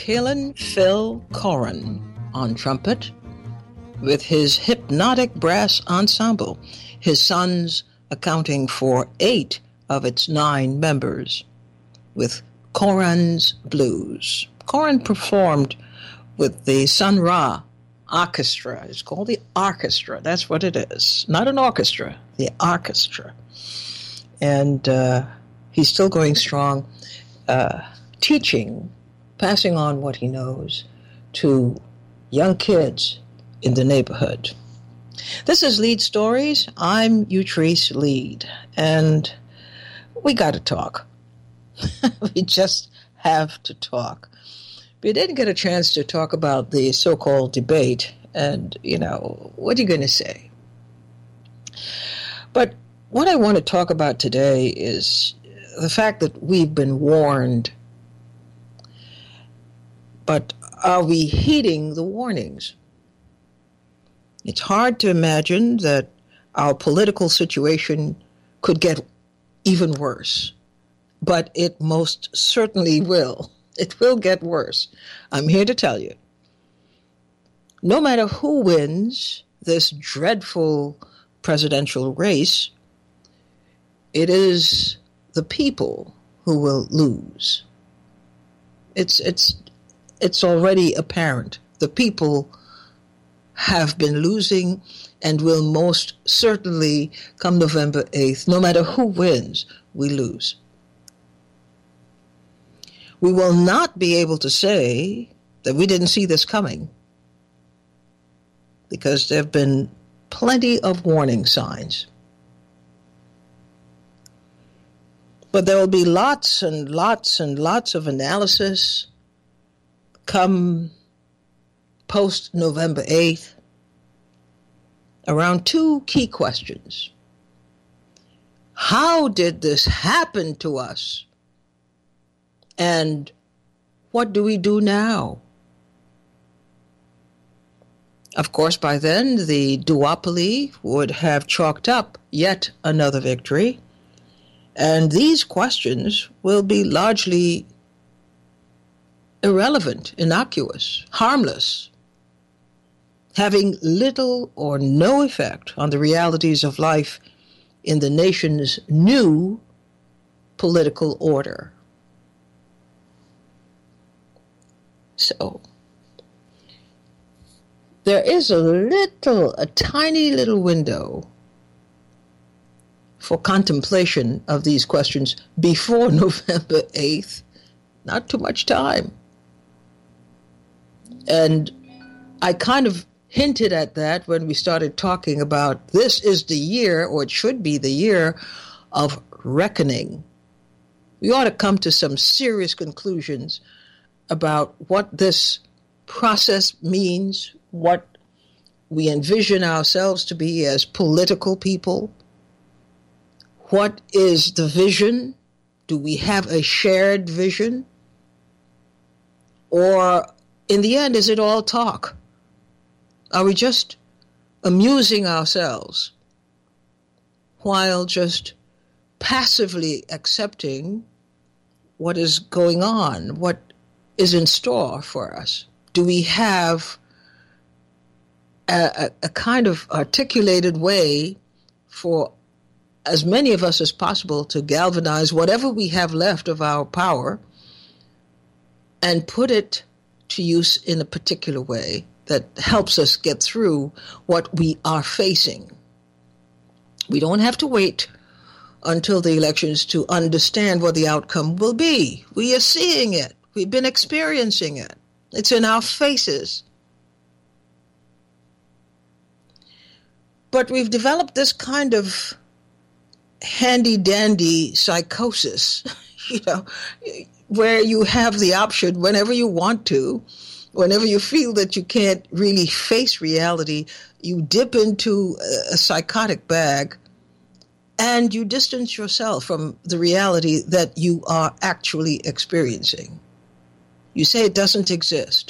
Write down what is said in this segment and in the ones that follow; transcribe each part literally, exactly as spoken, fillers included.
Kalen Phil Coran on trumpet with his hypnotic brass ensemble, his sons accounting for eight of its nine members, with Coran's Blues. Coran performed with the Sun Ra Orchestra. It's called the orchestra. That's what it is. Not an orchestra, the orchestra. And uh, he's still going strong, uh, teaching, passing on what he knows to young kids in the neighborhood. This is Lead Stories. I'm Utrice Lead, and we got to talk. We just have to talk. We didn't get a chance to talk about the so-called debate, and, you know, what are you going to say? But what I want to talk about today is the fact that we've been warned, but are we heeding the warnings? It's hard to imagine that our political situation could get even worse, but it most certainly will. It will get worse. I'm here to tell you. No matter who wins this dreadful presidential race, it is the people who will lose. It's it's it's already apparent. The people have been losing and will most certainly, come November eighth, no matter who wins, we lose. We will not be able to say that we didn't see this coming, because there have been plenty of warning signs. But there will be lots and lots and lots of analysis come post-November eighth around two key questions. How did this happen to us? And what do we do now? Of course, by then, the duopoly would have chalked up yet another victory, and these questions will be largely irrelevant, innocuous, harmless, having little or no effect on the realities of life in the nation's new political order. So, there is a little, a tiny little window for contemplation of these questions before November eighth. Not too much time. And I kind of hinted at that when we started talking about this is the year, or it should be the year, of reckoning. We ought to come to some serious conclusions about what this process means, what we envision ourselves to be as political people. What is the vision? Do we have a shared vision? Or in the end, is it all talk? Are we just amusing ourselves while just passively accepting what is going on, what is in store for us? Do we have a, a, a kind of articulated way for as many of us as possible to galvanize whatever we have left of our power and put it to use in a particular way that helps us get through what we are facing? We don't have to wait until the elections to understand what the outcome will be. We are seeing it. We've been experiencing it. It's in our faces. But we've developed this kind of handy-dandy psychosis, you know, where you have the option whenever you want to, whenever you feel that you can't really face reality, you dip into a, a psychotic bag and you distance yourself from the reality that you are actually experiencing. You say it doesn't exist.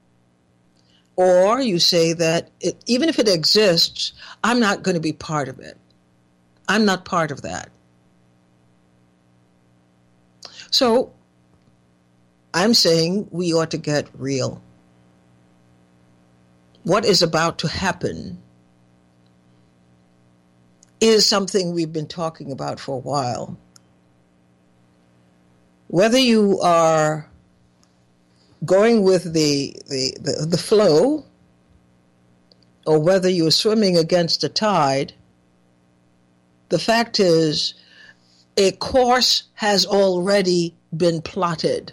Or you say that it, even if it exists, I'm not going to be part of it. I'm not part of that. So I'm saying we ought to get real. What is about to happen is something we've been talking about for a while. Whether you are going with the, the, the, the flow or whether you're swimming against the tide, the fact is a course has already been plotted.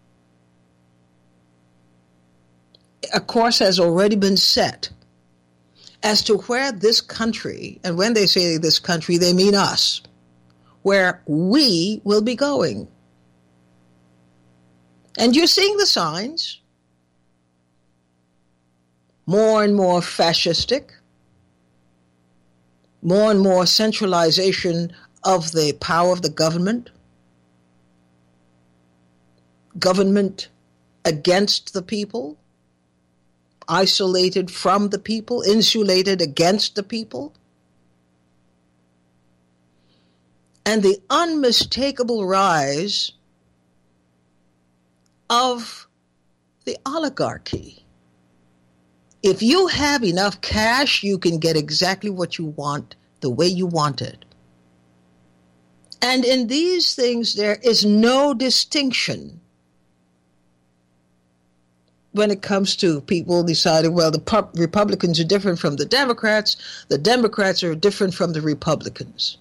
A course has already been set as to where this country, and when they say this country, they mean us, where we will be going. And you're seeing the signs. More and more fascistic, more and more centralization of the power of the government, government against the people, isolated from the people, insulated against the people, and the unmistakable rise of the oligarchy. If you have enough cash, you can get exactly what you want, the way you want it. And in these things, there is no distinction when it comes to people deciding, well, the Republicans are different from the Democrats, the Democrats are different from the Republicans.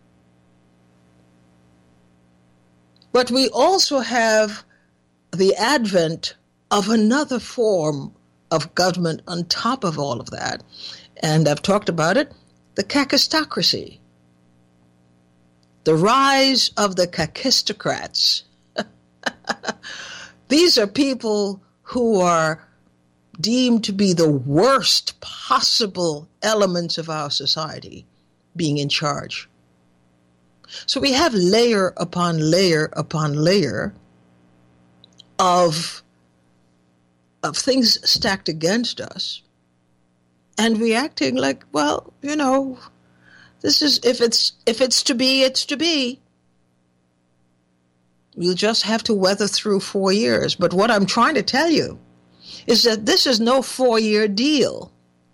But we also have the advent of another form of government on top of all of that. And I've talked about it, the kakistocracy. The rise of the kakistocrats. These are people who are deemed to be the worst possible elements of our society being in charge. So we have layer upon layer upon layer of, of things stacked against us and reacting like, well, you know, this is, if it's, if it's to be, it's to be. We'll just have to weather through four years. But what I'm trying to tell you is that this is no four-year deal.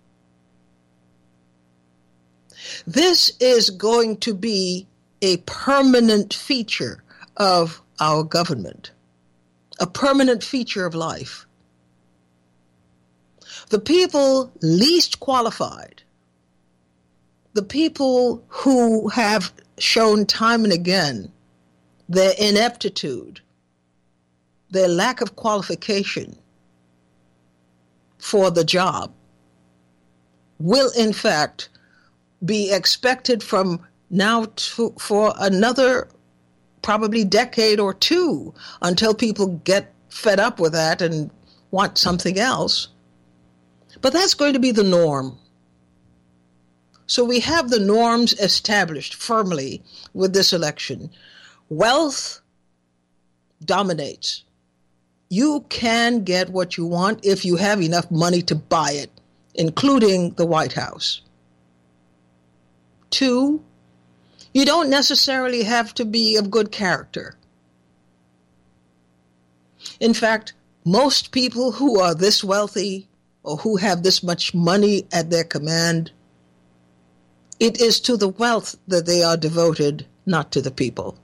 This is going to be a permanent feature of our government, a permanent feature of life. The people least qualified, the people who have shown time and again their ineptitude, their lack of qualification for the job, will in fact be expected from now to, for another probably decade or two until people get fed up with that and want something else. But that's going to be the norm. So we have the norms established firmly with this election. Wealth dominates. You can get what you want if you have enough money to buy it, including the White House. Two, you don't necessarily have to be of good character. In fact, most people who are this wealthy or who have this much money at their command, it is to the wealth that they are devoted, not to the people.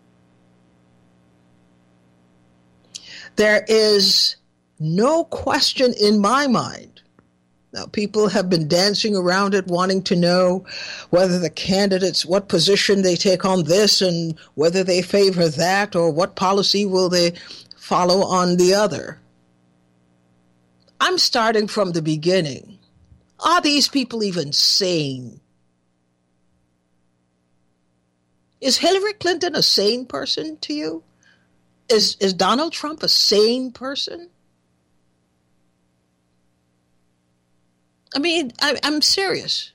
There is no question in my mind. Now, people have been dancing around it, wanting to know whether the candidates, what position they take on this and whether they favor that or what policy will they follow on the other. I'm starting from the beginning. Are these people even sane? Is Hillary Clinton a sane person to you? Is is Donald Trump a sane person? I mean, I, I'm serious.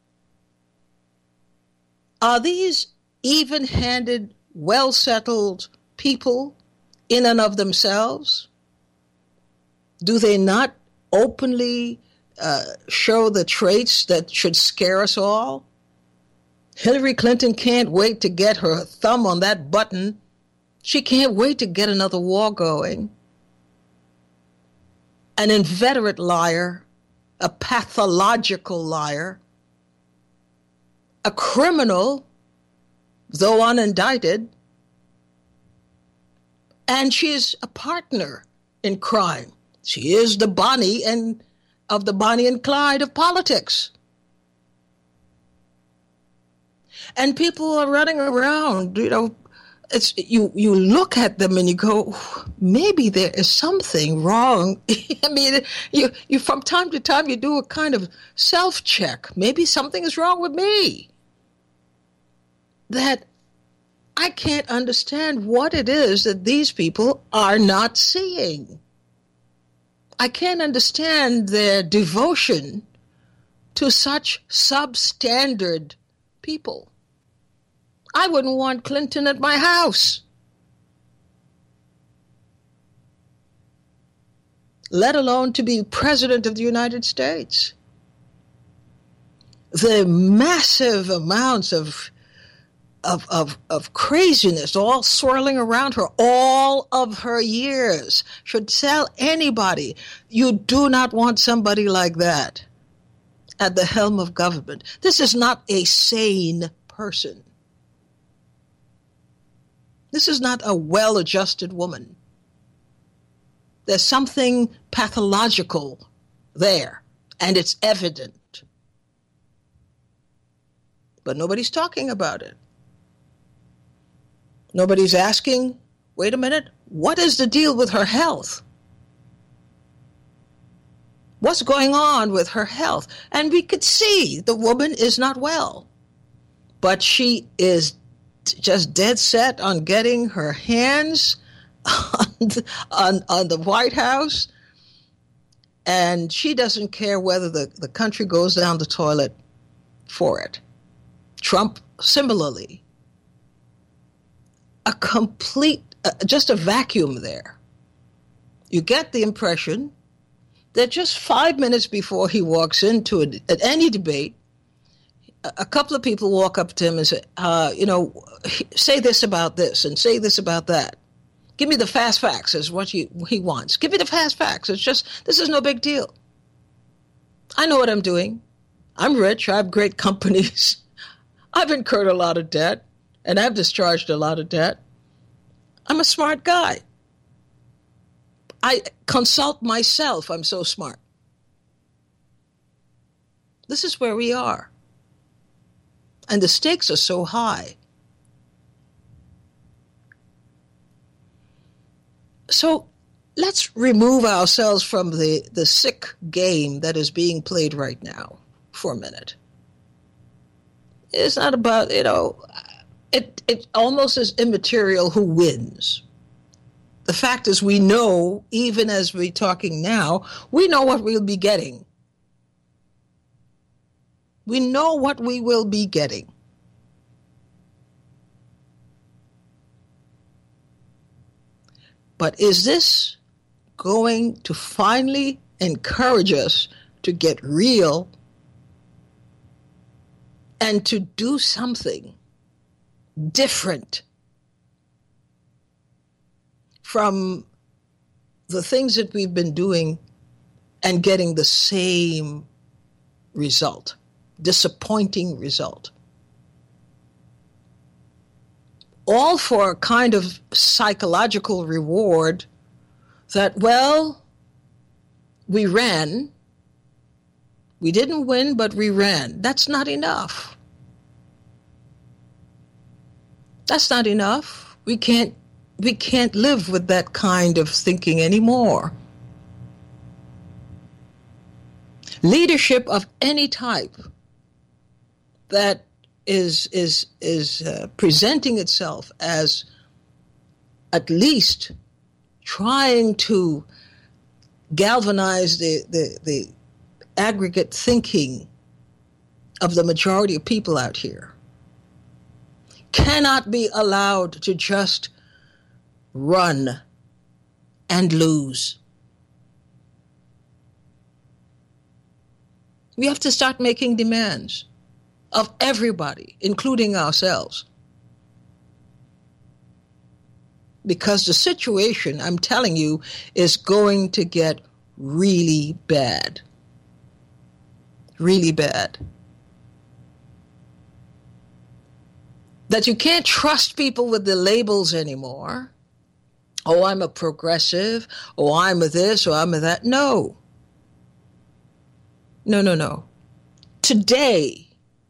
Are these even-handed, well-settled people in and of themselves? Do they not openly uh, show the traits that should scare us all? Hillary Clinton can't wait to get her thumb on that button She can't wait to get another war going. An inveterate liar, a pathological liar, a criminal, though unindicted, and she is a partner in crime. She is the Bonnie and of the Bonnie and Clyde of politics. And people are running around, you know, it's you you look at them and you go, maybe there is something wrong. I mean, you you from time to time you do a kind of self-check. Maybe something is wrong with me. That I can't understand what it is that these people are not seeing. I can't understand their devotion to such substandard people. I wouldn't want Clinton at my house, let alone to be president of the United States. The massive amounts of Of, of of craziness all swirling around her all of her years should tell anybody you do not want somebody like that at the helm of government. This is not a sane person. This is not a well-adjusted woman. There's something pathological there, and it's evident. But nobody's talking about it. Nobody's asking, wait a minute, what is the deal with her health? What's going on with her health? And we could see the woman is not well, but she is just dead set on getting her hands on the, on, on the White House, and she doesn't care whether the, the country goes down the toilet for it. Trump, similarly. A complete, uh, just a vacuum there. You get the impression that just five minutes before he walks into a, at any debate, a, a couple of people walk up to him and say, uh, you know, say this about this and say this about that. Give me the fast facts is what he, he wants. Give me the fast facts. It's just, this is no big deal. I know what I'm doing. I'm rich. I have great companies. I've incurred a lot of debt. And I've discharged a lot of debt. I'm a smart guy. I consult myself. I'm so smart. This is where we are. And the stakes are so high. So let's remove ourselves from the, the sick game that is being played right now for a minute. It's not about, you know... It it almost is immaterial who wins. The fact is we know, even as we're talking now, we know what we'll be getting. We know what we will be getting. But is this going to finally encourage us to get real and to do something different from the things that we've been doing and getting the same result, disappointing result? All for a kind of psychological reward that, well, we ran. We didn't win, but we ran. That's not enough. That's not enough. We can't we can't live with that kind of thinking anymore. Leadership of any type that is is is uh, presenting itself as at least trying to galvanize the, the, the aggregate thinking of the majority of people out here cannot be allowed to just run and lose. We have to start making demands of everybody, including ourselves. because the situation, I'm telling you, is going to get really bad. Really bad. That you can't trust people with the labels anymore. Oh, I'm a progressive. Oh, I'm a this or I'm a that. No. No, no, no. Today,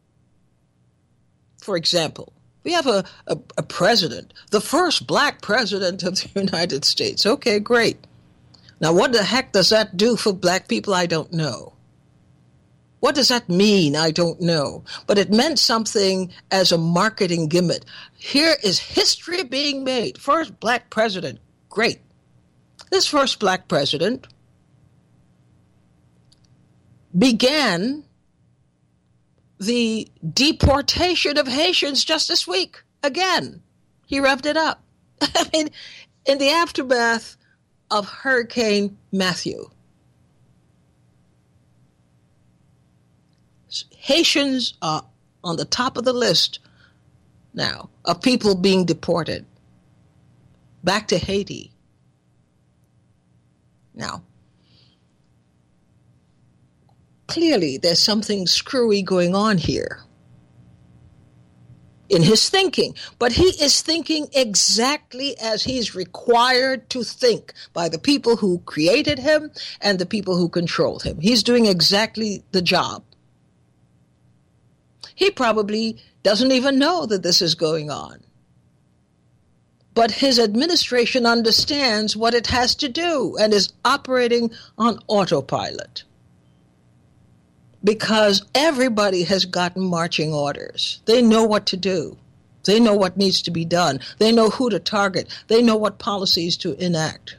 for example, we have a, a, a president, the first black president of the United States. Okay, great. Now, what the heck does that do for black people? I don't know. What does that mean? I don't know. But it meant something as a marketing gimmick. Here is history being made. First black president. Great. This first black president began the deportation of Haitians just this week. Again, he revved it up. I mean, in the aftermath of Hurricane Matthew, Haitians are on the top of the list now of people being deported back to Haiti. Now, clearly there's something screwy going on here in his thinking, but he is thinking exactly as he's required to think by the people who created him and the people who controlled him. He's doing exactly the job. He probably doesn't even know that this is going on. But his administration understands what it has to do and is operating on autopilot. Because everybody has gotten marching orders. They know what to do. They know what needs to be done. They know who to target. They know what policies to enact.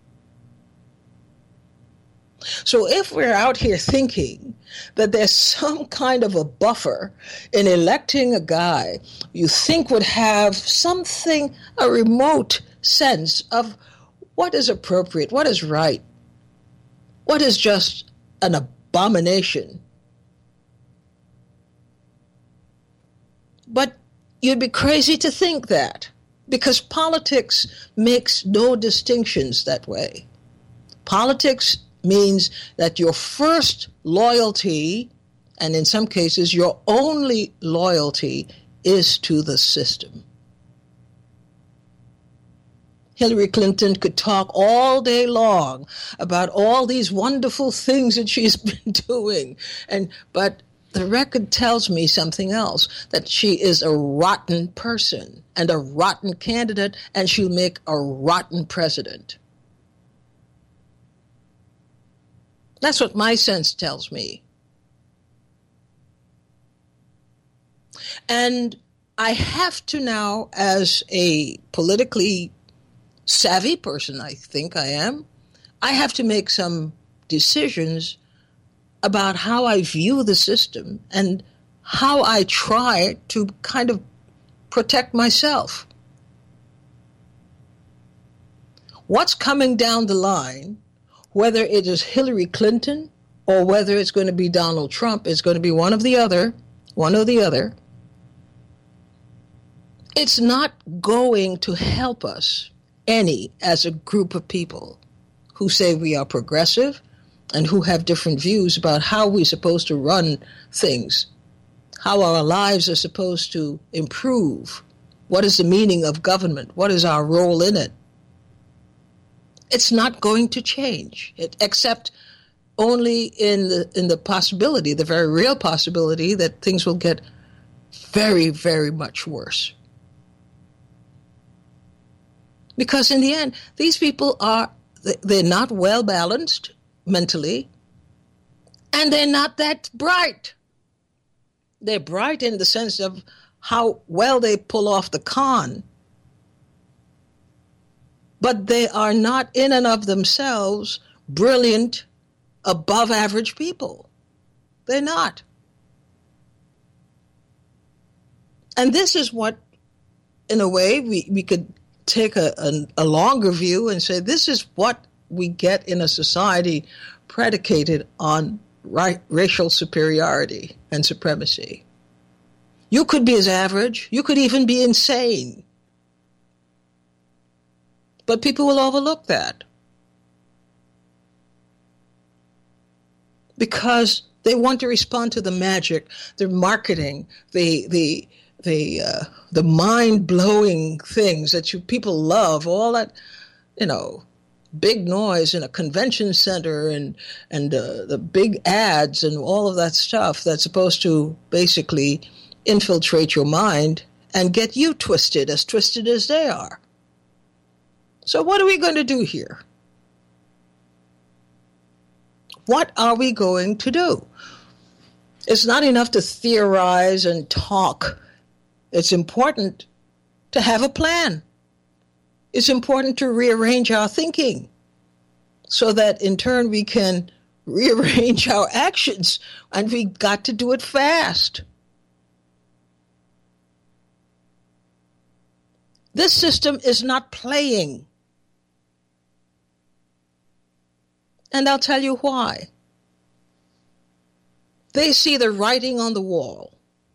So if we're out here thinking that there's some kind of a buffer in electing a guy you think would have something, a remote sense of what is appropriate, what is right, what is just an abomination. But you'd be crazy to think that, because politics makes no distinctions that way. Politics means that your first loyalty, and in some cases your only loyalty, is to the system. Hillary Clinton could talk all day long about all these wonderful things that she's been doing, and but the record tells me something else, that she is a rotten person and a rotten candidate, and she'll make a rotten president. That's what my sense tells me. And I have to now, as a politically savvy person, I think I am, I have to make some decisions about how I view the system and how I try to kind of protect myself. What's coming down the line, whether it is Hillary Clinton or whether it's going to be Donald Trump, it's going to be one of the other, one or the other. It's not going to help us any as a group of people who say we are progressive and who have different views about how we're supposed to run things, how our lives are supposed to improve, what is the meaning of government, what is our role in it. It's not going to change, it, except only in the in the possibility, the very real possibility, that things will get very, very much worse. Because in the end, these people are, they're not well balanced mentally, and they're not that bright. They're bright in the sense of how well they pull off the con, but they are not in and of themselves brilliant, above average people. They're not. And this is what, in a way, we, we could take a, a, a longer view and say this is what we get in a society predicated on right, racial superiority and supremacy. You could be as average. You could even be insane. But people will overlook that because they want to respond to the magic, the marketing, the the the uh, the mind-blowing things that you people love, all that, you know, big noise in a convention center and and uh, the big ads and all of that stuff that's supposed to basically infiltrate your mind and get you twisted, as twisted as they are. So what are we going to do here? What are we going to do? It's not enough to theorize and talk. It's important to have a plan. It's important to rearrange our thinking so that in turn we can rearrange our actions, and we got to do it fast. This system is not playing. And I'll tell you why. They see the writing on the wall.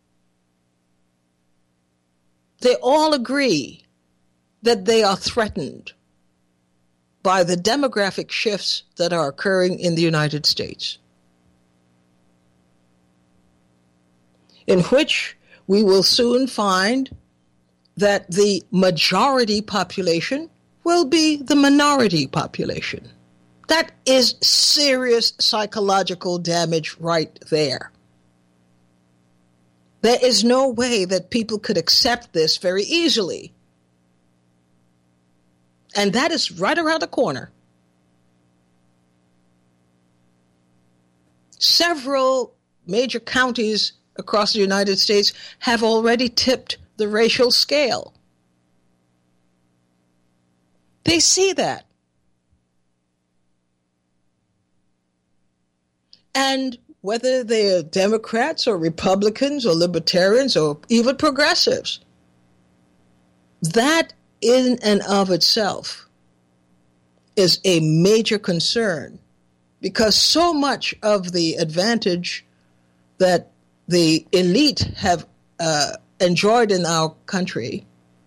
They all agree that they are threatened by the demographic shifts that are occurring in the United States, in which we will soon find that the majority population will be the minority population. That is serious psychological damage right there. There is no way that people could accept this very easily. And that is right around the corner. Several major counties across the United States have already tipped the racial scale. They see that. And whether they're Democrats or Republicans or Libertarians or even progressives, that in and of itself is a major concern, because so much of the advantage that the elite have uh, enjoyed in our country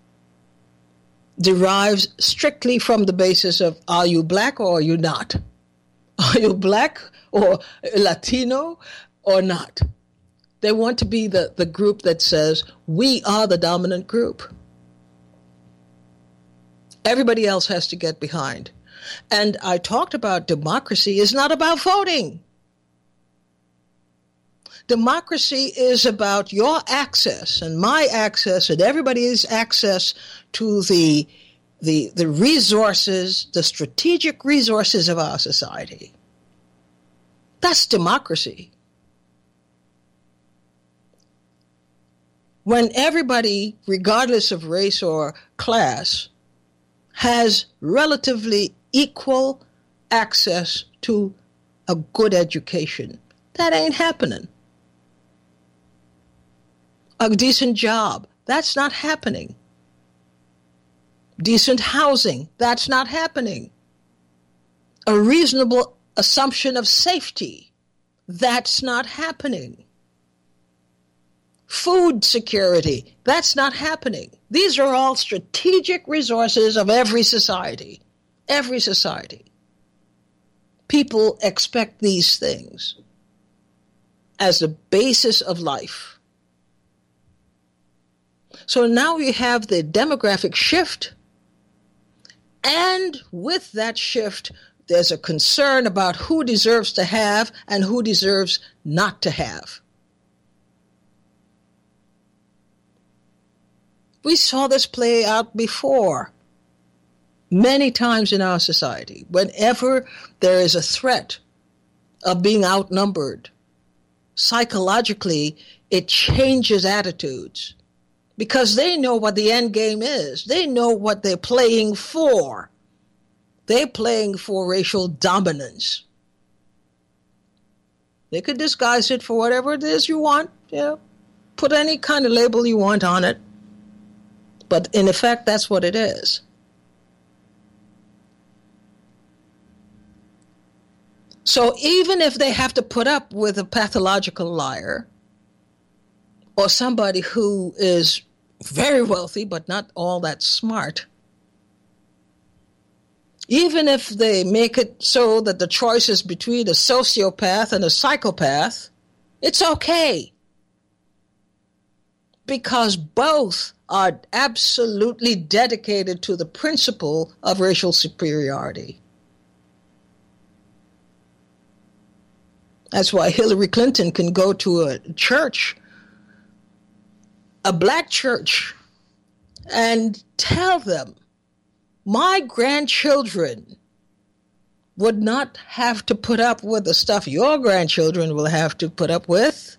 derives strictly from the basis of, are you black or are you not? Are you black or Latino or not? They want to be the, the group that says, we are the dominant group. Everybody else has to get behind. And I talked about democracy is not about voting. Democracy is about your access and my access and everybody's access to the, the, the resources, the strategic resources of our society. That's democracy. When everybody, regardless of race or class, has relatively equal access to a good education, that ain't happening. A decent job, that's not happening. Decent housing, that's not happening. A reasonable assumption of safety, that's not happening. Food security, that's not happening. These are all strategic resources of every society. Every society. People expect these things as the basis of life. So now we have the demographic shift, and with that shift, there's a concern about who deserves to have and who deserves not to have. We saw this play out before, many times in our society. Whenever there is a threat of being outnumbered, psychologically, it changes attitudes. Because they know what the end game is. They know what they're playing for. They're playing for racial dominance. They could disguise it for whatever it is you want. You know, put any kind of label you want on it. But in effect, that's what it is. So even if they have to put up with a pathological liar, or somebody who is very wealthy but not all that smart, Even if they make it so that the choice is between a sociopath and a psychopath, it's okay. Because both are absolutely dedicated to the principle of racial superiority. That's why Hillary Clinton can go to a church, a black church, and tell them, my grandchildren would not have to put up with the stuff your grandchildren will have to put up with,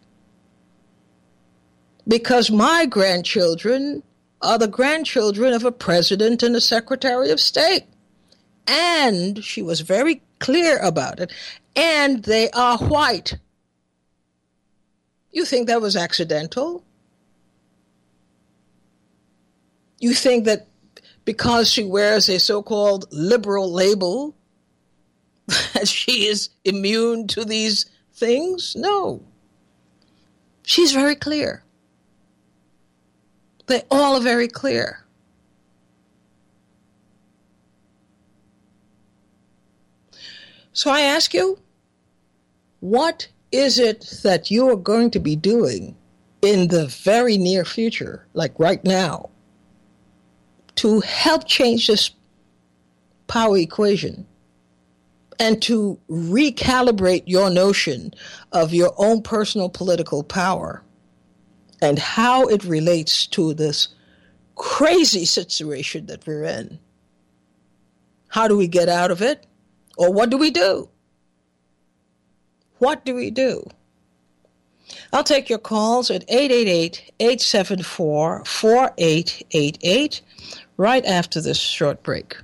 because my grandchildren are the grandchildren of a president and a secretary of state. And she was very clear about it. And they are white. You think that was accidental? You think that because she wears a so-called liberal label, that she is immune to these things? No. She's very clear. They all are very clear. So I ask you, what is it that you are going to be doing in the very near future, like right now, to help change this power equation and to recalibrate your notion of your own personal political power and how it relates to this crazy situation that we're in? How do we get out of it? Or what do we do? What do we do? I'll take your calls at eight eight eight, eight seven four, four eight eight eight right after this short break.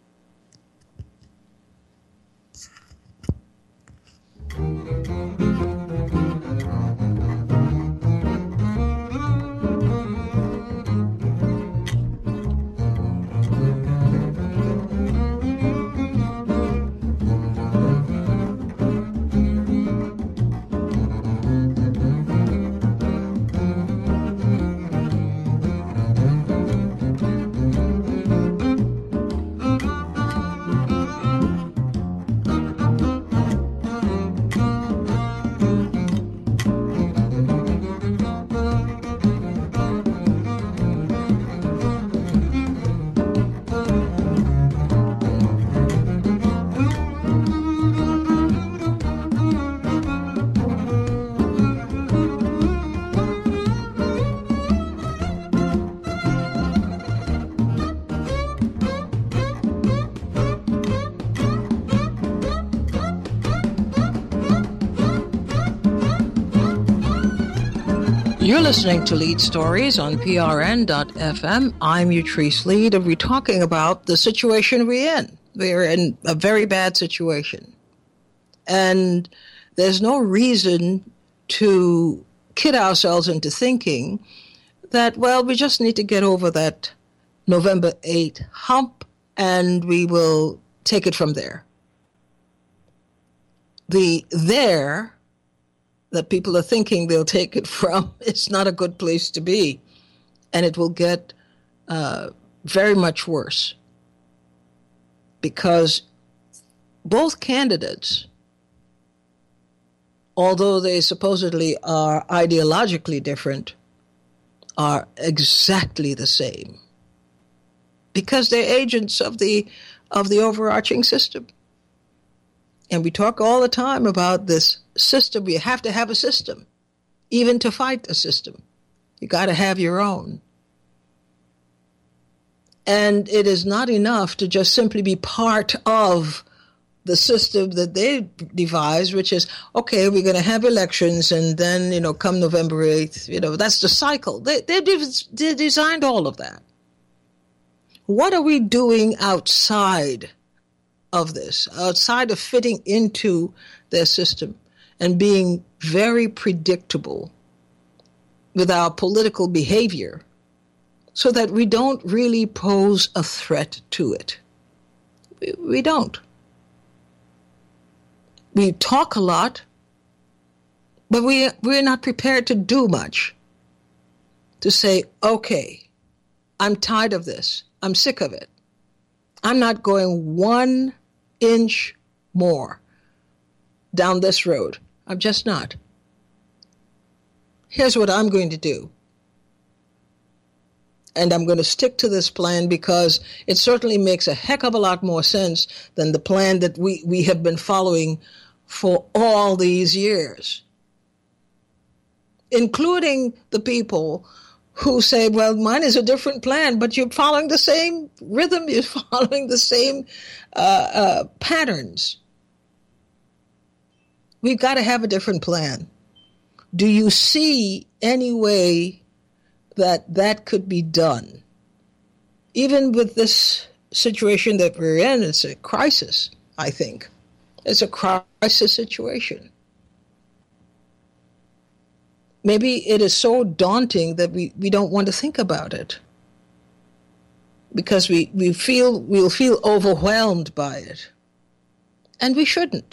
You're listening to Lead Stories on P R N dot F M. I'm Utrice Lead, and we're talking about the situation we're in. We're in a very bad situation. And there's no reason to kid ourselves into thinking that, well, we just need to get over that November eighth hump and we will take it from there. The there that people are thinking they'll take it from, it's not a good place to be. And it will get uh, very much worse. Because both candidates, although they supposedly are ideologically different, are exactly the same. Because they're agents of the of the overarching system. And we talk all the time about this system. You have to have a system, even to fight a system. You got to have your own. And it is not enough to just simply be part of the system that they devised, which is, okay, we're going to have elections, and then, you know, come November eighth, you know, that's the cycle. They, they, they designed all of that. What are we doing outside of this, outside of fitting into their system and being very predictable with our political behavior so that we don't really pose a threat to it? We, we don't. We talk a lot, but we, we're not prepared to do much. To say, okay, I'm tired of this. I'm sick of it. I'm not going one inch more down this road. I'm just not. Here's what I'm going to do. And I'm going to stick to this plan because it certainly makes a heck of a lot more sense than the plan that we, we have been following for all these years, including the people who say, well, mine is a different plan, but you're following the same rhythm, you're following the same uh, uh, patterns. We've got to have a different plan. Do you see any way that that could be done? Even with this situation that we're in, it's a crisis, I think. It's a crisis situation. Maybe it is so daunting that we, we don't want to think about it because we, we feel, we'll feel overwhelmed by it. And we shouldn't.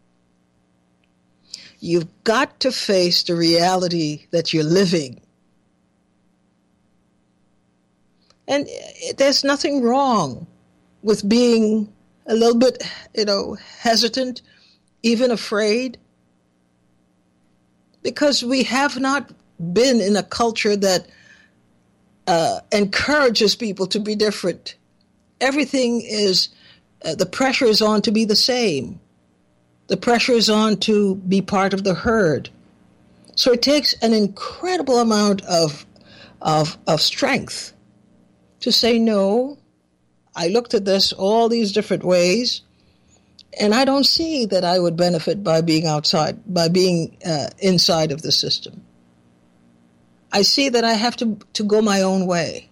You've got to face the reality that you're living. And there's nothing wrong with being a little bit, you know, hesitant, even afraid, because we have not been in a culture that uh, encourages people to be different. Everything is, uh, the pressure is on to be the same. The pressure is on to be part of the herd. So it takes an incredible amount of, of, of strength to say, no, I looked at this all these different ways, and I don't see that I would benefit by being outside, by being uh, inside of the system. I see that I have to, to go my own way.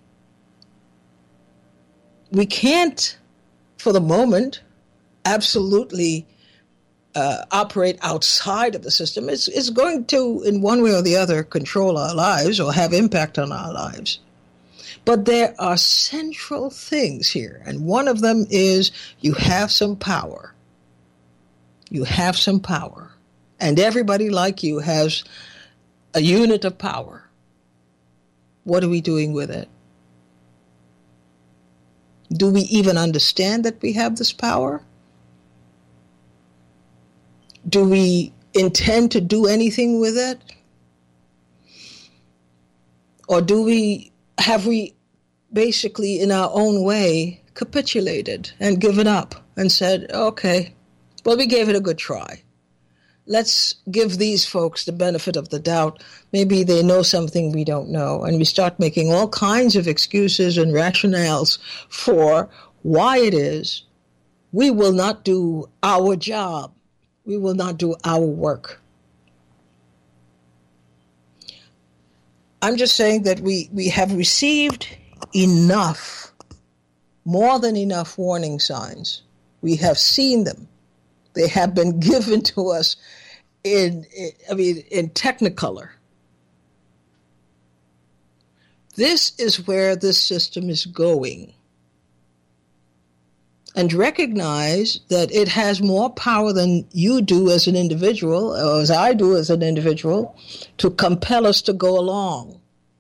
We can't, for the moment, absolutely uh, operate outside of the system. It's, it's going to, in one way or the other, control our lives or have impact on our lives. But there are central things here, and one of them is you have some power. You have some power. And everybody like you has a unit of power. What are we doing with it? Do we even understand that we have this power? Do we intend to do anything with it? Or do we, have we basically in our own way capitulated and given up and said, okay, well, we gave it a good try. Let's give these folks the benefit of the doubt. Maybe they know something we don't know. And we start making all kinds of excuses and rationales for why it is we will not do our job. We will not do our work. I'm just saying that we, we have received enough, more than enough warning signs. We have seen them. They have been given to us in, I mean, in technicolor. This is where this system is going. And recognize that it has more power than you do as an individual, or as I do as an individual, to compel us to go along.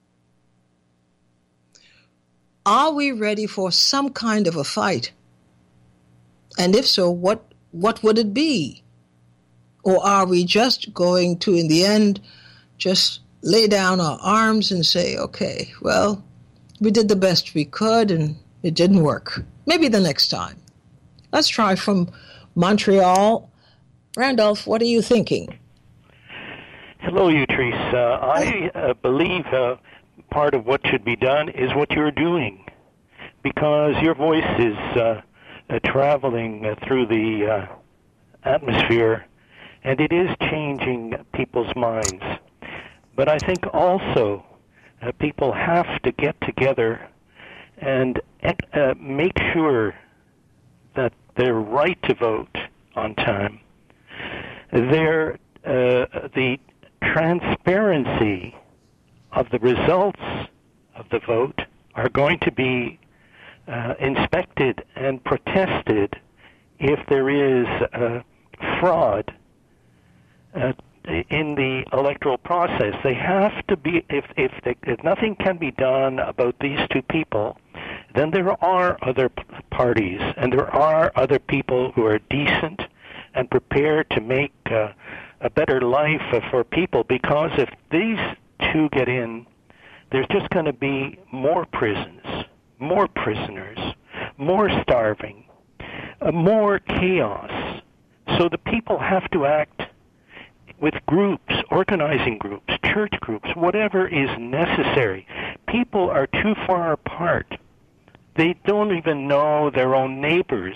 Are we ready for some kind of a fight? And if so, what what would it be? Or are we just going to, in the end, just lay down our arms and say, okay, well, we did the best we could and it didn't work. Maybe the next time. Let's try from Montreal. Randolph, what are you thinking? Hello, Utrice. Uh, I uh, believe uh, part of what should be done is what you're doing, because your voice is uh, uh, traveling uh, through the uh, atmosphere, and it is changing people's minds. But I think also uh, people have to get together and uh, make sure that their right to vote on time, their uh, the transparency of the results of the vote are going to be uh, inspected and protested if there is uh, fraud uh, in the electoral process. They have to be, if if, they, if nothing can be done about these two people, then there are other p- parties, and there are other people who are decent and prepared to make uh, a better life uh, for people, because if these two get in, there's just going to be more prisons, more prisoners, more starving, uh, more chaos. So the people have to act with groups, organizing groups, church groups, whatever is necessary. People are too far apart. They don't even know their own neighbors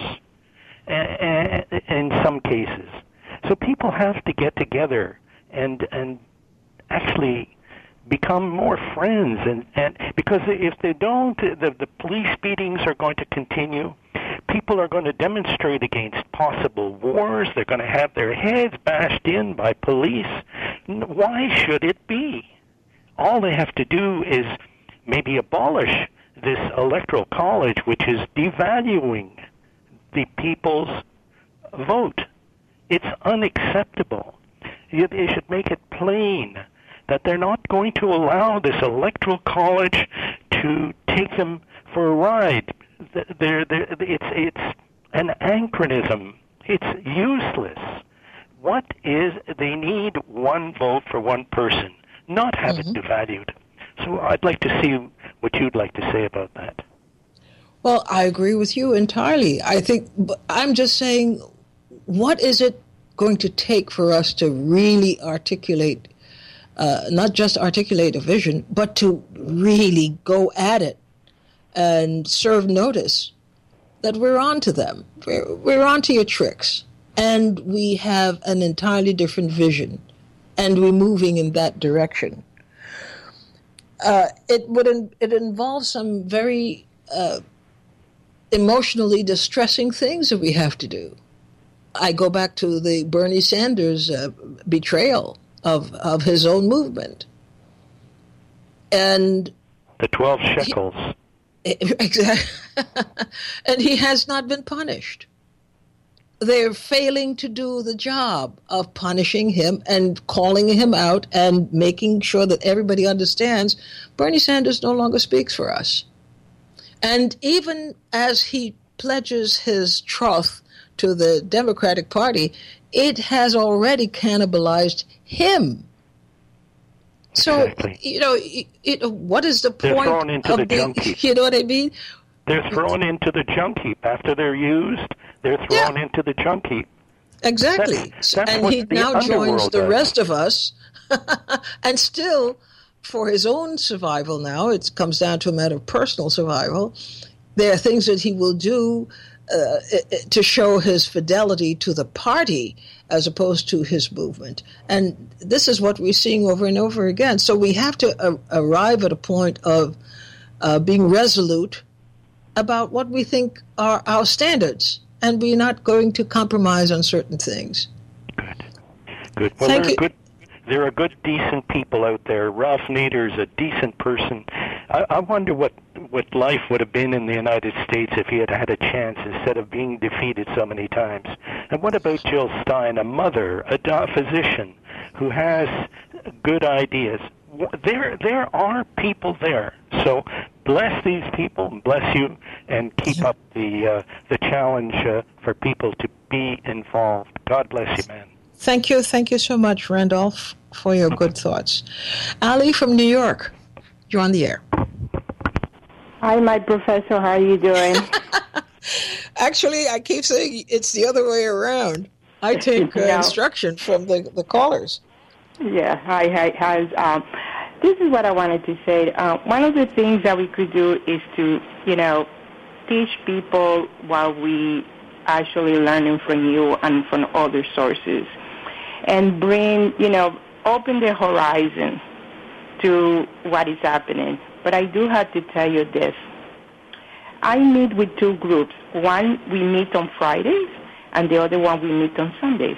in some cases. So people have to get together and and actually become more friends. And, and because if they don't, the, the police beatings are going to continue. People are going to demonstrate against possible wars. They're going to have their heads bashed in by police. Why should it be? All they have to do is maybe abolish this electoral college, which is devaluing the people's vote. It's unacceptable. They should make it plain that they're not going to allow this electoral college to take them for a ride. They're, they're, it's, it's an anachronism. It's useless. What is, they need one vote for one person, not have mm-hmm. it devalued. So I'd like to see what you'd like to say about that. Well, I agree with you entirely. I think, I'm just saying, what is it going to take for us to really articulate, uh, not just articulate a vision, but to really go at it and serve notice that we're on to them. We're, we're on to your tricks. And we have an entirely different vision. And we're moving in that direction. Uh, it would in, it involves some very uh, emotionally distressing things that we have to do. I go back to the Bernie Sanders uh, betrayal of, of his own movement. And the twelve shekels. He, exactly. And he has not been punished. They're failing to do the job of punishing him and calling him out and making sure that everybody understands Bernie Sanders no longer speaks for us. And even as he pledges his troth to the Democratic Party, it has already cannibalized him. So, exactly. you know, it, it, what is the they're point thrown into of the the, junkie. You know what I mean? They're thrown into the junk heap. After they're used, they're thrown yeah. into the junk heap. Exactly. That's, that's and he now joins the does. rest of us. And still, for his own survival now, it comes down to a matter of personal survival. There are things that he will do uh, to show his fidelity to the party as opposed to his movement. And this is what we're seeing over and over again. So we have to uh, arrive at a point of uh, being resolute about what we think are our standards. And we're not going to compromise on certain things. Good. Good. Well, Thank there you. Are good, there are good, decent people out there. Ralph Nader's a decent person. I, I wonder what, what life would have been in the United States if he had had a chance instead of being defeated so many times. And what about Jill Stein, a mother, a physician who has good ideas? There, there are people there. So bless these people, bless you, and keep up the uh, the challenge uh, for people to be involved. God bless you, man. Thank you, thank you so much, Randolph, for your good thoughts. Ali from New York, you're on the air. Hi, my professor. How are you doing? Actually, I keep saying it's the other way around. I take uh, no. instruction from the, the callers. Yeah, hi, hi, hi. Um, this is what I wanted to say. Uh, one of the things that we could do is to, you know, teach people while we actually learning from you and from other sources, and bring, you know, open the horizon to what is happening. But I do have to tell you this. I meet with two groups. One, we meet on Fridays, and the other one, we meet on Sundays.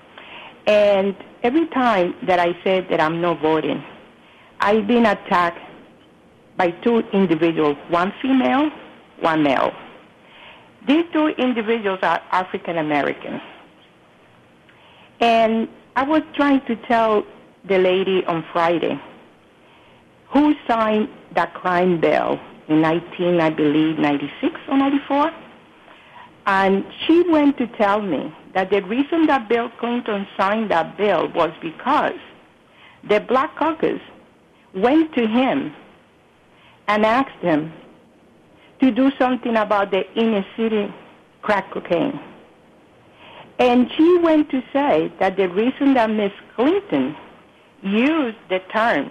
And every time that I said that I'm not voting, I've been attacked by two individuals, one female, one male. These two individuals are African American. And I was trying to tell the lady on Friday who signed that crime bill in nineteen, I believe, ninety-six or ninety-four. And she went to tell me that the reason that Bill Clinton signed that bill was because the Black Caucus went to him and asked him to do something about the inner city crack cocaine. And she went to say that the reason that Miss Clinton used the term,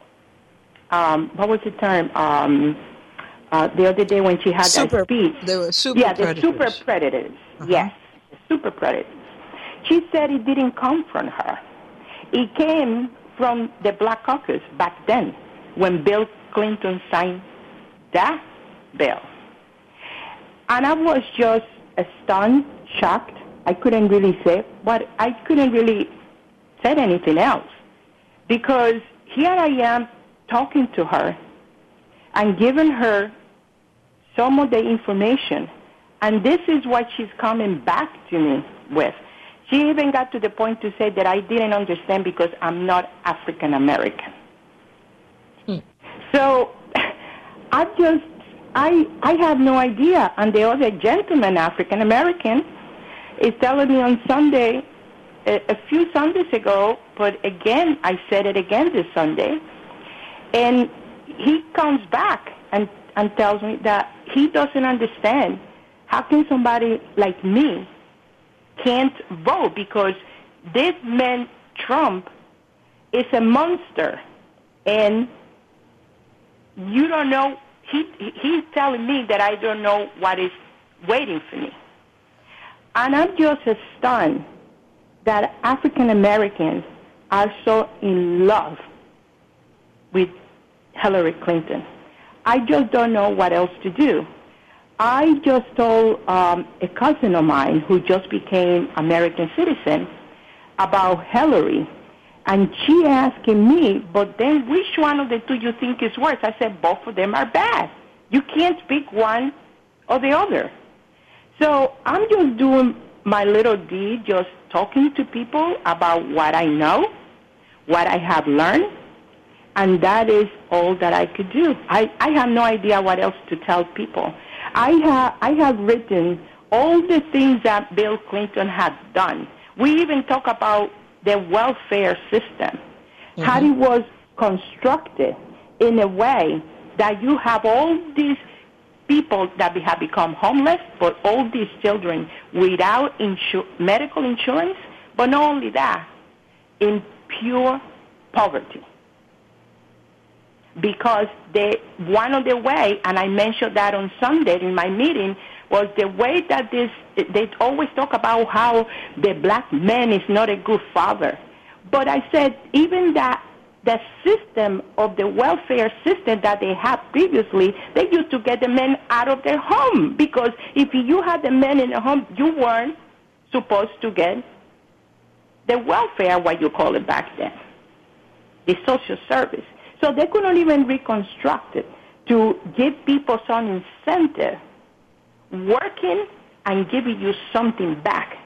um, what was the term, um, uh, the other day when she had super, that speech. They were super yeah, predators. the super predators. Uh-huh. Yes, the super predators. She said it didn't come from her. It came from the Black Caucus back then when Bill Clinton signed that bill. And I was just stunned, shocked. I couldn't really say, but I couldn't really say anything else. Because here I am talking to her and giving her some of the information. And this is what she's coming back to me with. She even got to the point to say that I didn't understand because I'm not African American. Hmm. So I just, I I have no idea. And the other gentleman, African American, is telling me on Sunday, a, a few Sundays ago, but again, I said it again this Sunday, and he comes back and, and tells me that he doesn't understand how can somebody like me can't vote because this man, Trump, is a monster, and you don't know, he he's telling me that I don't know what is waiting for me. And I'm just stunned that African Americans are so in love with Hillary Clinton. I just don't know what else to do. I just told um, a cousin of mine who just became American citizen about Hillary, and she asking me, but then which one of the two you think is worse? I said, both of them are bad. You can't pick one or the other. So I'm just doing my little deed, just talking to people about what I know, what I have learned, and that is all that I could do. I, I have no idea what else to tell people. I have, I have written all the things that Bill Clinton had done. We even talk about the welfare system, mm-hmm. how it was constructed in a way that you have all these people that have become homeless, but all these children without insur- medical insurance, but not only that, in pure poverty. Because they, one of the way, and I mentioned that on Sunday in my meeting, was the way that this, they always talk about how the black man is not a good father. But I said, even that, the system of the welfare system that they had previously, they used to get the men out of their home. Because if you had the men in the home, you weren't supposed to get the welfare, what you call it back then, the social service. So they couldn't even reconstruct it to give people some incentive working and giving you something back.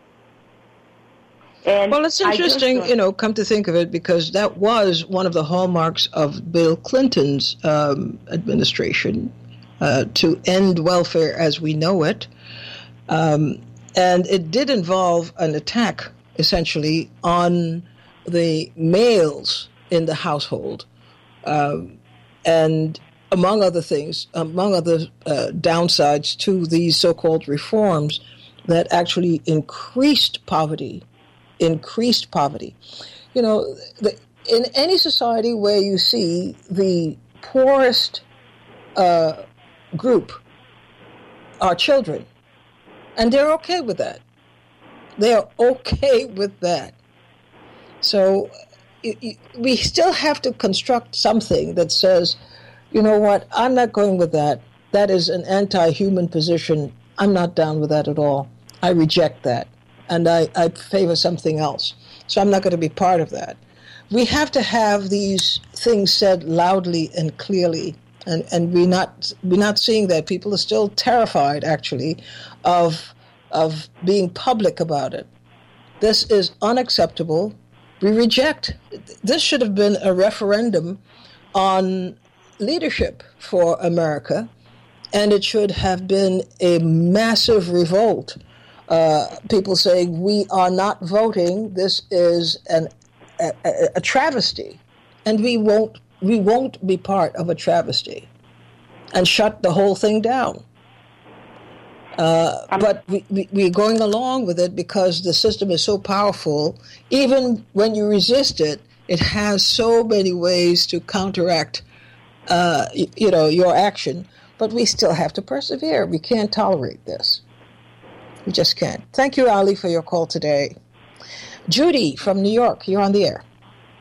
And well, it's interesting, just, you know, come to think of it, because that was one of the hallmarks of Bill Clinton's um, administration, uh, to end welfare as we know it. Um, and it did involve an attack, essentially, on the males in the household. Um, and among other things, among other uh, downsides to these so-called reforms that actually increased poverty, increased poverty. You know, the, in any society where you see the poorest uh, group are children, and they're okay with that. They're okay with that. So we still have to construct something that says, you know what, I'm not going with that. That is an anti-human position. I'm not down with that at all. I reject that. And I, I favor something else. So I'm not going to be part of that. We have to have these things said loudly and clearly. And, and we're not, we're not seeing that. People are still terrified, actually, of, of being public about it. This is unacceptable. We reject. This should have been a referendum on leadership for America, and it should have been a massive revolt. Uh, people saying, we are not voting, this is an, a, a, a travesty, and we won't, we won't be part of a travesty, and shut the whole thing down. Uh, but we, we, we're going along with it because the system is so powerful. Even when you resist it, it has so many ways to counteract, uh, you, you know, your action. But we still have to persevere. We can't tolerate this. We just can't. Thank you, Ali, for your call today. Judy from New York, you're on the air.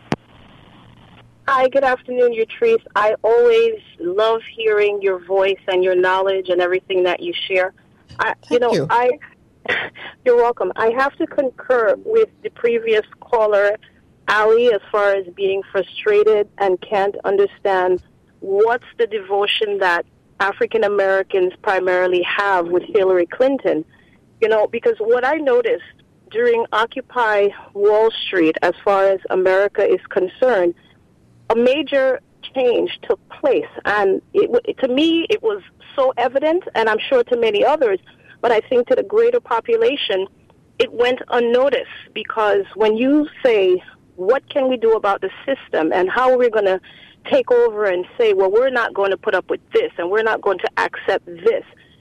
Hi, good afternoon, Utrice. I always love hearing your voice and your knowledge and everything that you share. I, Thank you know, you. I. You're welcome. I have to concur with the previous caller, Ali, as far as being frustrated and can't understand what's the devotion that African Americans primarily have with Hillary Clinton. You know, because what I noticed during Occupy Wall Street, as far as America is concerned, a major change took place. And it, to me, it was so evident, and I'm sure to many others, but I think to the greater population, it went unnoticed. Because when you say, what can we do about the system, and how are we going to take over and say, well, we're not going to put up with this, and we're not going to accept this.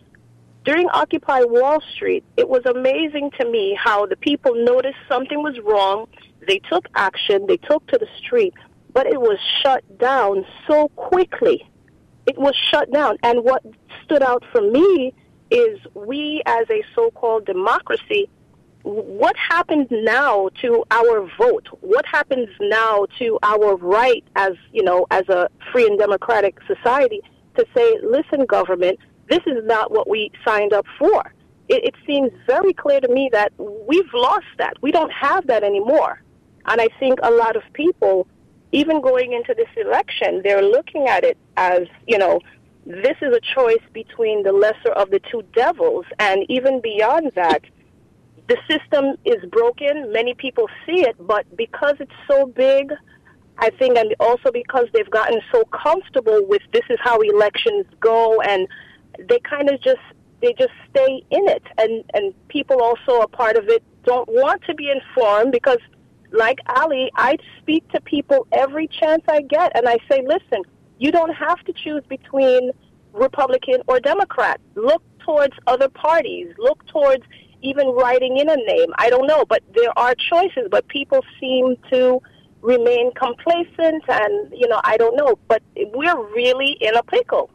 During Occupy Wall Street, it was amazing to me how the people noticed something was wrong. They took action. They took to the street. But it was shut down so quickly. It was shut down. And what stood out for me is we, as a so-called democracy, what happens now to our vote? What happens now to our right as, you know, as a free and democratic society to say, listen, government, this is not what we signed up for. It, it seems very clear to me that we've lost that. We don't have that anymore. And I think a lot of people, even going into this election, they're looking at it as, you know, this is a choice between the lesser of the two devils. And even beyond that, the system is broken. Many people see it, but because it's so big, I think, and also because they've gotten so comfortable with this is how elections go, and they kind of just, they just stay in it. And, and people also, a part of it, don't want to be informed because, like Ali, I speak to people every chance I get, and I say, listen, you don't have to choose between Republican or Democrat. Look towards other parties. Look towards even writing in a name. I don't know, but there are choices, but people seem to remain complacent, and, you know, I don't know, but we're really in a pickle.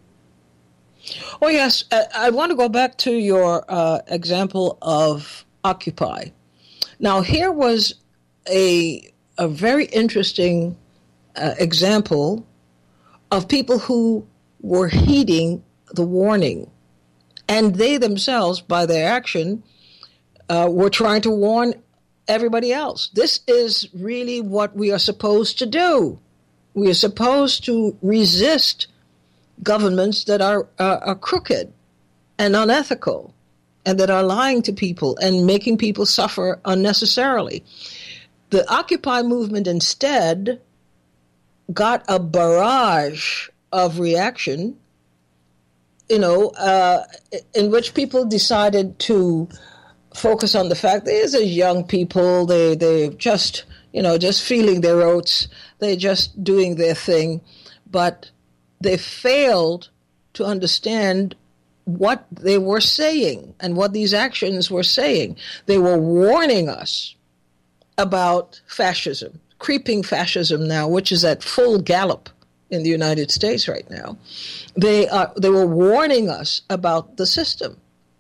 Oh, yes. I want to go back to your uh, example of Occupy. Now, here was a, a very interesting uh, example of people who were heeding the warning. And they themselves, by their action, uh, were trying to warn everybody else. This is really what we are supposed to do. We are supposed to resist governments that are, uh, are crooked and unethical and that are lying to people and making people suffer unnecessarily. The Occupy movement instead got a barrage of reaction, you know, uh, in which people decided to focus on the fact that these are young people, they, they're just, you know, just feeling their oats, they're just doing their thing, but they failed to understand what they were saying and what these actions were saying. They were warning us about fascism, creeping fascism now, which is at full gallop in the United States right now. They are, they were warning us about the system.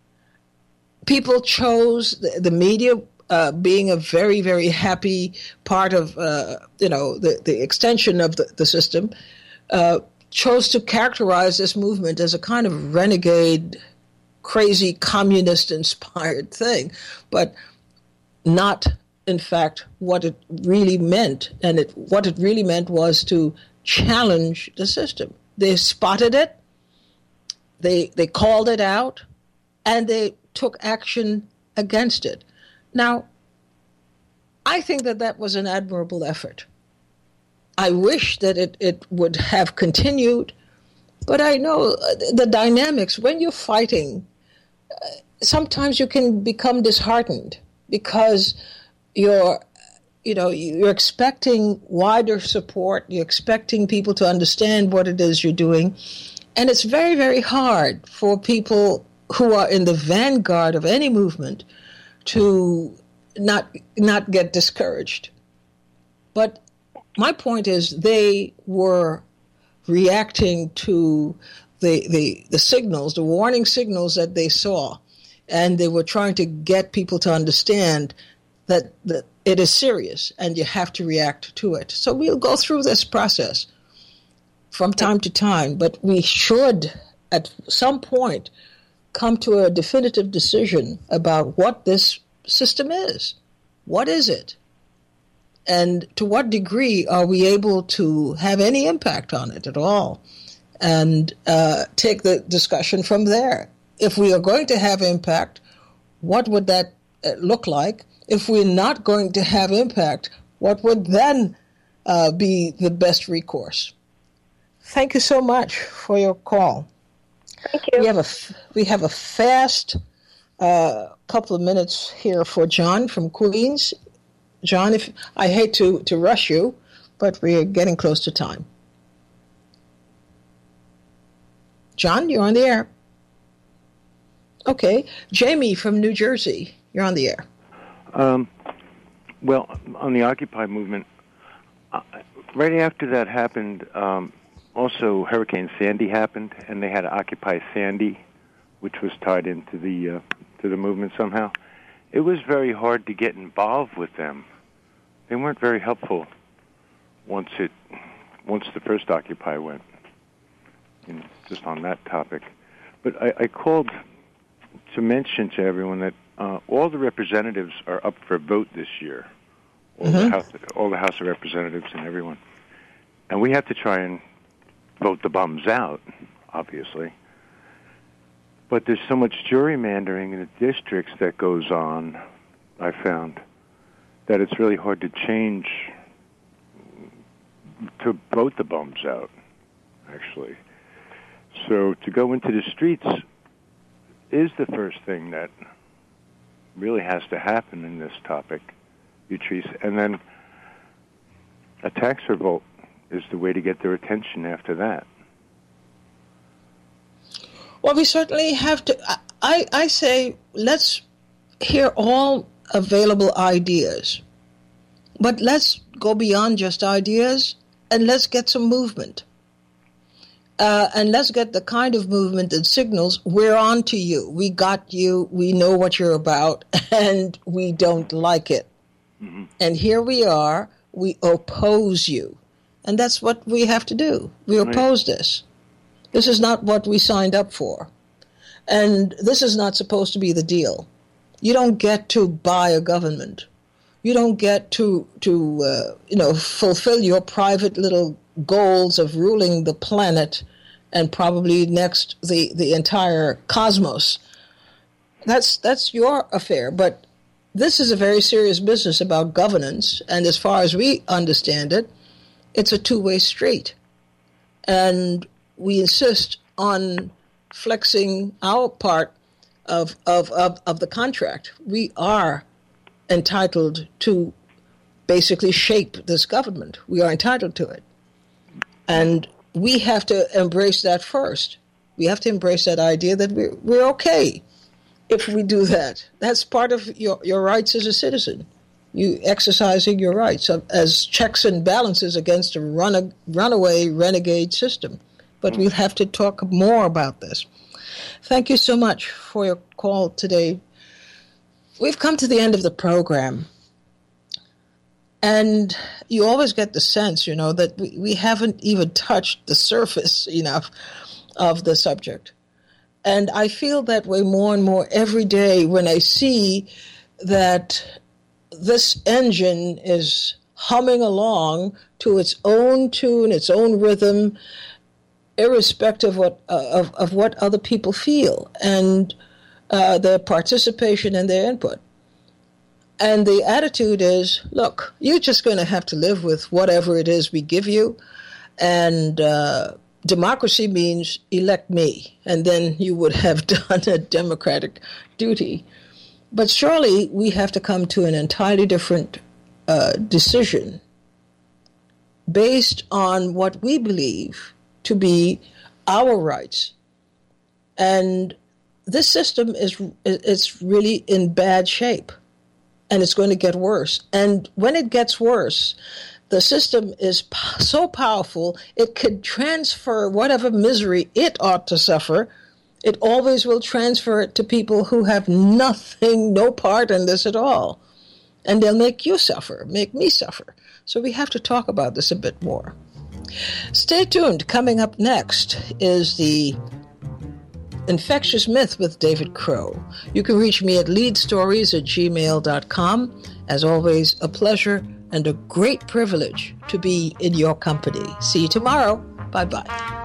People chose the, the media uh, being a very, very happy part of, uh, you know, the, the extension of the, the system, uh, chose to characterize this movement as a kind of renegade, crazy, communist-inspired thing, but not, in fact, what it really meant. And it, what it really meant was to challenge the system. They spotted it, they they called it out, and they took action against it. Now, I think that that was an admirable effort. I wish that it, it would have continued, but I know the dynamics. When you're fighting, uh, sometimes you can become disheartened because you're, you know, you're expecting wider support. You're expecting people to understand what it is you're doing. And it's very, very hard for people who are in the vanguard of any movement to not not get discouraged. But my point is they were reacting to the, the the signals, the warning signals that they saw, and they were trying to get people to understand that, that it is serious and you have to react to it. So we'll go through this process from time to time, but we should at some point come to a definitive decision about what this system is. What is it? And to what degree are we able to have any impact on it at all? And uh, take the discussion from there. If we are going to have impact, what would that look like? If we're not going to have impact, what would then uh, be the best recourse? Thank you so much for your call. Thank you. We have a, we have a fast uh, couple of minutes here for John from Queens. John, if I hate to, to rush you, but we're getting close to time. John, you're on the air. Okay. Jamie from New Jersey, you're on the air. Um, well, on the Occupy movement, uh, right after that happened, um, also Hurricane Sandy happened, and they had Occupy Sandy, which was tied into the uh, to the movement somehow. It was very hard to get involved with them. They weren't very helpful once it once the first Occupy went, you know, just on that topic. But I, I called to mention to everyone that uh, all the representatives are up for vote this year, all, mm-hmm. the House, all the House of Representatives and everyone. And we have to try and vote the bums out, obviously. But there's so much gerrymandering in the districts that goes on, I found, that it's really hard to change, to vote the bums out, actually. So to go into the streets is the first thing that really has to happen in this topic, Utrice. And then a tax revolt is the way to get their attention after that. Well, we certainly have to. I, I say let's hear all available ideas, but let's go beyond just ideas and let's get some movement. Uh, and let's get the kind of movement that signals we're on to you. We got you. We know what you're about, and we don't like it. Mm-hmm. And here we are. We oppose you. And that's what we have to do. We oppose right. this. This is not what we signed up for. And this is not supposed to be the deal. You don't get to buy a government. You don't get to, to uh, you know, fulfill your private little goals of ruling the planet and probably next the, the entire cosmos. That's that's your affair. But this is a very serious business about governance. And as far as we understand it, it's a two-way street. And we insist on flexing our part of, of, of, of the contract. We are entitled to basically shape this government. We are entitled to it. And we have to embrace that first. We have to embrace that idea that we're, we're okay if we do that. That's part of your, your rights as a citizen. You exercising your rights as checks and balances against a run, runaway renegade system. But we'll have to talk more about this. Thank you so much for your call today. We've come to the end of the program. And you always get the sense, you know, that we, we haven't even touched the surface enough of the subject. And I feel that way more and more every day when I see that this engine is humming along to its own tune, its own rhythm, irrespective of what, uh, of, of what other people feel and uh, their participation and their input. And the attitude is, look, you're just going to have to live with whatever it is we give you. And uh, democracy means elect me. And then you would have done a democratic duty. But surely we have to come to an entirely different uh, decision based on what we believe to be our rights. And this system is it's really in bad shape, and it's going to get worse. And when it gets worse, the system is p- so powerful, it could transfer whatever misery it ought to suffer. It always will transfer it to people who have nothing, no part in this at all. And they'll make you suffer, make me suffer. So we have to talk about this a bit more. Stay tuned. Coming up next is the Infectious Myth with David Crow. You can reach me at leadstories at gmail dot com. As always, a pleasure and a great privilege to be in your company. See you tomorrow. Bye-bye.